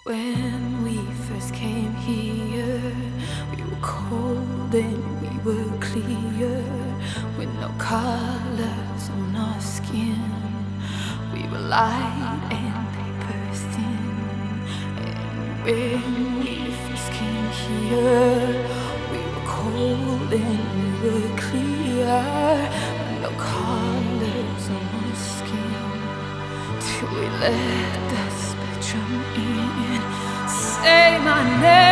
When we first came here, we were cold and we were clear, with no colors on our skin. We were light and paper thin. And when we first came here, we were cold and we were clear, with no colors on our skin. Till we let the spectrum in. Say my name.